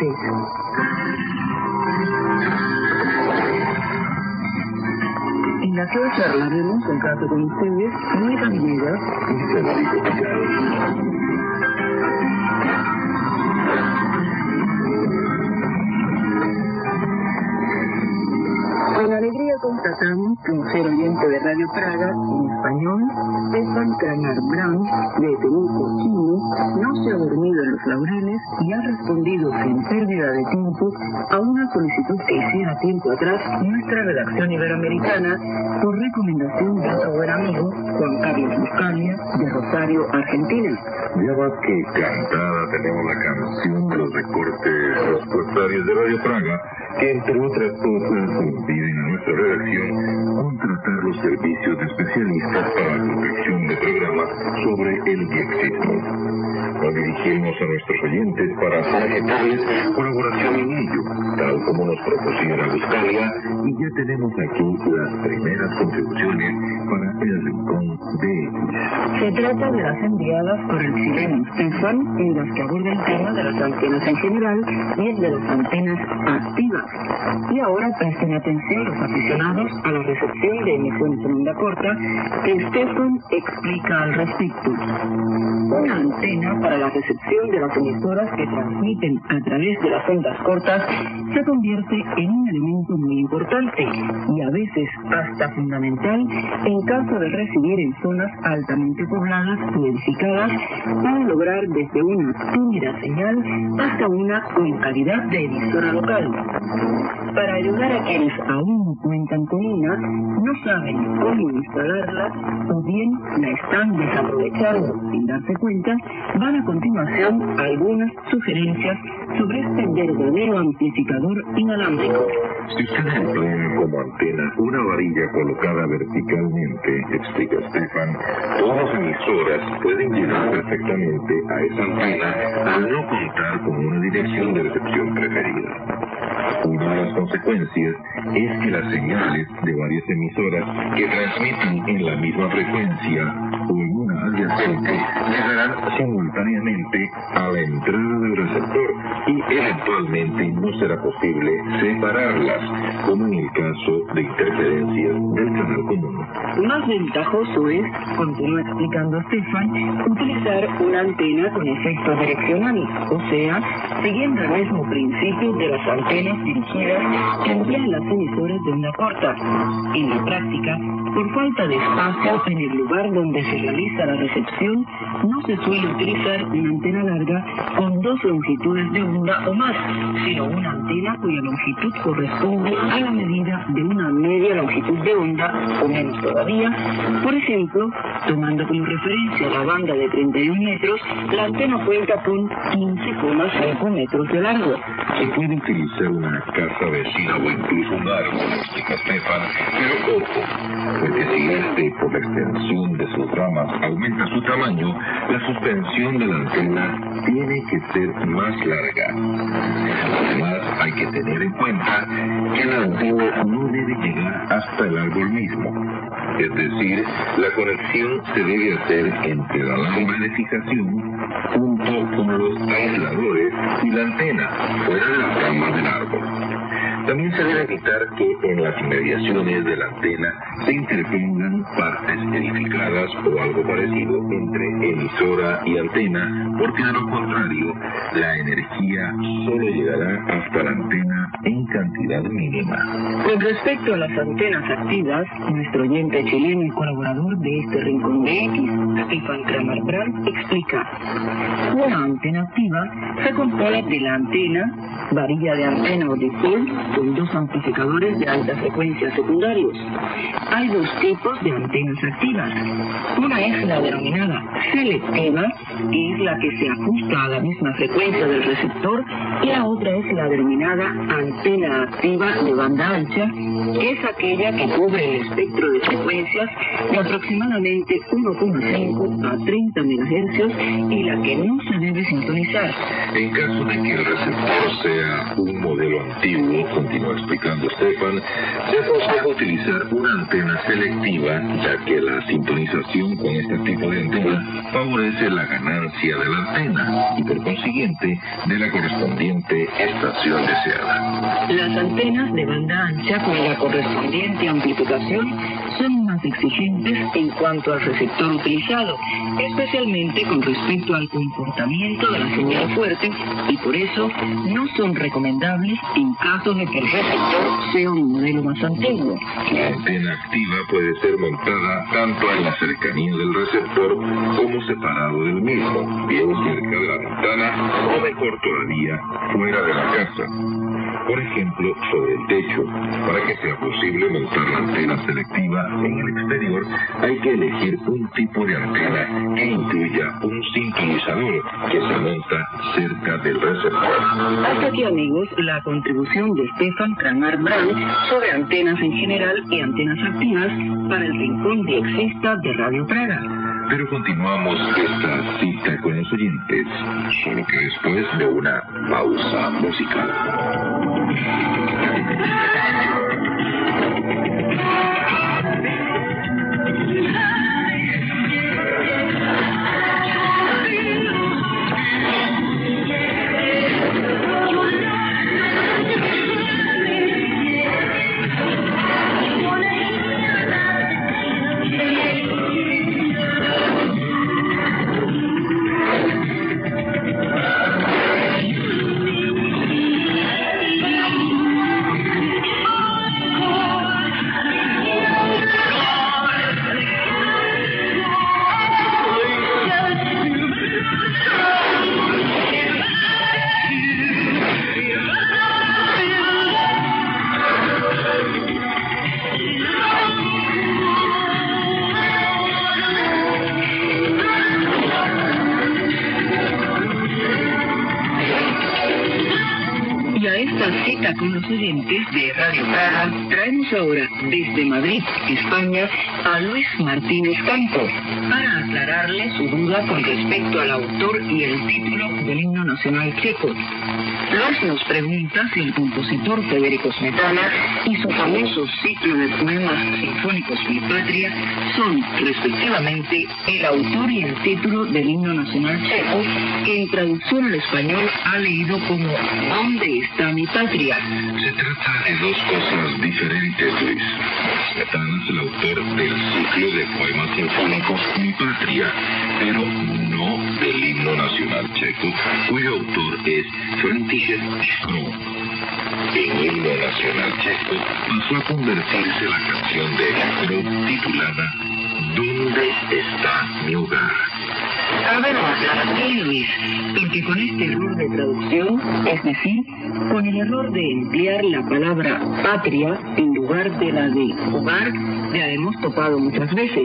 estés. En la que hoy charlaremos en caso con ustedes, Mónica Villegas y Federico Picado. Con alegría constatamos que un ser oyente de Radio Praga, en español, Stefan Kramer-Brown, de Temuco, Chile, no se ha dormido en los laureles y ha respondido sin pérdida de tiempo a una solicitud que hiciera tiempo atrás nuestra redacción iberoamericana por recomendación de otro buen amigo, Juan Carlos Buscalia, de Rosario, Argentina. Ya más que cantada tenemos la canción de los recortes presupuestarios de Radio Praga, que entre otras cosas impiden a nuestra redacción contratar los servicios de especialistas para la confección de programas sobre el diexismo. Nos dirigimos a nuestros oyentes para solicitarles colaboración en ello, tal como nos propusiera Buscalia, y ya tenemos aquí las primeras contribuciones para el rincón de X. Se trata de las enviadas por el chileno Stefan, en las que aborda el tema de las antenas en general y el de las antenas activas. Y ahora presten atención los aficionados a la recepción de emisiones en onda corta que Stefan explica al respecto. Una antena para la recepción de las emisoras que transmiten a través de las ondas cortas se convierte en un elemento muy importante y a veces hasta fundamental en caso de residir en zonas altamente pobladas y edificadas para lograr desde una tímida señal hasta una con calidad de emisora local. Para ayudar a quienes aún no cuentan con una, no saben cómo instalarla o bien la están desaprovechando sin darse cuenta, van a continuación algunas sugerencias sobre este verdadero amplificador inalámbrico. Si ustedes emplean como antena una varilla colocada verticalmente, explica Stefan, todas las emisoras pueden llegar perfectamente a esa antena al no contar con una dirección de recepción preferida. Una de las consecuencias es que las señales de varias emisoras que transmiten en la misma frecuencia o en una adyacente llegarán simultáneamente a la entrada del receptor y eventualmente no será posible separarlas, como en el caso de interferencias del canal común. Más ventajoso es, continúa explicando Stefan, utilizar una antena con efecto direccional, o sea, siguiendo el mismo principio de las antenas dirigidas que envían las emisoras de onda corta. En la práctica, por falta de espacio en el lugar donde se realiza la recepción, no se suele utilizar una antena larga con dos longitudes de onda o más, sino una antena cuya longitud corresponde a la medida de una media longitud de onda o menos todavía. Por ejemplo, tomando como referencia la banda de 31 metros, la antena cuenta con 15,5 metros de largo. Se puede utilizar una casa vecina o incluso un árbol, explica Stefan, pero ojo, porque si este, por la extensión de sus ramas, aumenta su tamaño, la suspensión de la antena tiene que ser más larga. Además, hay que tener en cuenta que la antena no debe llegar hasta el árbol mismo. Es decir, la conexión se debe hacer entre la lámpara de fijación junto con los aisladores y la antena, fuera de las ramas del árbol. También se debe evitar que en las inmediaciones de la antena se interpongan partes edificadas o algo parecido entre emisora y antena, porque de lo contrario, la energía solo llegará hasta la antena en cantidad mínima. Con respecto a las antenas activas, nuestro oyente chileno y colaborador de este rincón de X, Stefan Kramer-Brown, explica: una antena activa se compone de la antena, varilla de antena o dipol, con dos amplificadores de alta frecuencia secundarios. Hay dos tipos de antenas activas. Una es la denominada selectiva, que es la que se ajusta a la misma frecuencia del receptor, y la otra es la denominada antena activa de banda ancha es aquella que cubre el espectro de frecuencias de aproximadamente 1,5 a 30 MHz y la que no se debe sintonizar. En caso de que el receptor sea un modelo antiguo, continúa explicando Stefan, se aconseja utilizar una antena selectiva, ya que la sintonización con este tipo de antena favorece la ganancia de la antena y por consiguiente de la correspondiente estación deseada. Las antenas de banda ancha con la correspondiente amplificación son más exigentes en cuanto al receptor utilizado, especialmente con respecto al comportamiento de la señal fuerte, y por eso no son recomendables en caso de que el receptor sea un modelo más antiguo. La antena activa puede ser montada tanto en la cercanía del receptor como separado del mismo, bien cerca de la ventana o mejor todavía fuera de la casa. Por ejemplo, sobre el techo. Para que sea posible montar la antena selectiva en el exterior, hay que elegir un tipo de antena que incluya un sintonizador que se monta cerca del receptor. Hasta aquí, amigos, la contribución de Stefan Kramer-Brand sobre antenas en general y antenas activas para el rincón diexista de Radio Praga. Pero continuamos esta cita con los oyentes, solo que después de una pausa musical. Cita con los oyentes de Radio Praga, traemos ahora desde Madrid, España, a Luis Martínez Campos para aclararle su duda con respecto al autor y el título del himno nacional checo. Luis nos pregunta si el compositor Federico Smetana y su famoso ciclo de poemas sinfónicos Mi Patria son, respectivamente, el autor y el título del himno nacional checo, que en traducción al español ha leído como ¿Dónde está mi patria? Se trata de dos cosas diferentes, Luis. Smetana es el autor del ciclo de poemas sinfónicos Mi Patria, pero no del himno nacional checo, cuyo autor es František Škro. En el himno nacional checo pasó a convertirse la canción de Škro titulada ¿Dónde está mi hogar? A ver, Luis, porque con este error de traducción, es decir, con el error de emplear la palabra patria en lugar de la de hogar, ya hemos topado muchas veces.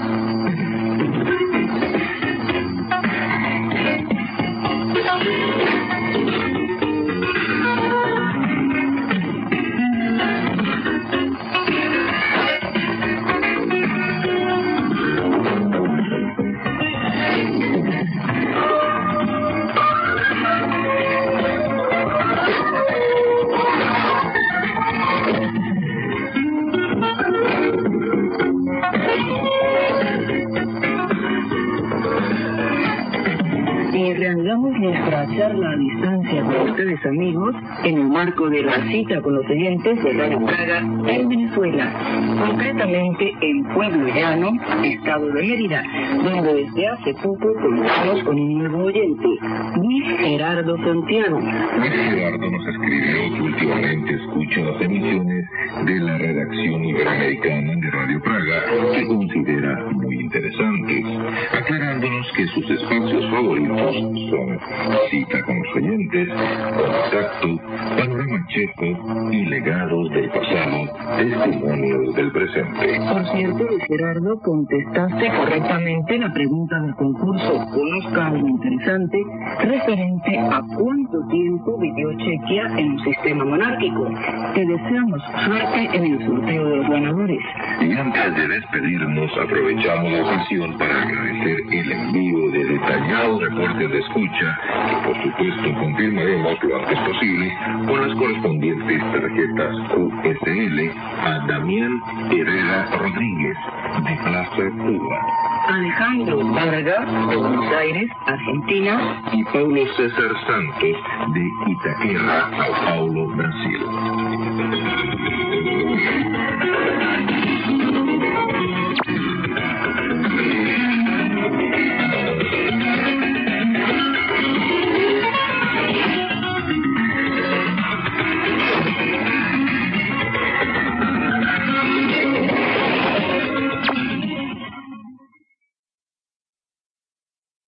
Reanudamos nuestra charla a distancia con ustedes, amigos, en el marco de la cita con los oyentes de Radio Praga en Venezuela, concretamente en Pueblo Llano, estado de Mérida, donde desde hace poco contamos con un nuevo oyente, Luis Gerardo Santiago. Luis Gerardo nos escribió que últimamente escucha las emisiones de la redacción iberoamericana de Radio Praga, que considera muy interesantes, aclarándonos recordarnos que sus espacios favoritos son Cita con los oyentes, Contacto, Panorama Checo y Legados del pasado, Testimonios del presente. Por cierto, Luis Gerardo, contestaste correctamente la pregunta del concurso. Conozca algo interesante referente a cuánto tiempo vivió Chequia en un sistema monárquico. Te deseamos suerte en el sorteo de los ganadores. Y antes de despedirnos, aprovechamos la ocasión para agradecer el envío de detallados reportes de escucha, que por supuesto confirmaremos lo antes posible con las correspondientes tarjetas QSL a Damián Herrera Rodríguez, de Plaza Cuba, Alejandro Vargas, de Buenos Aires, Argentina, y Paulo César Santos, de Itaquera, Sao Paulo, Brasil.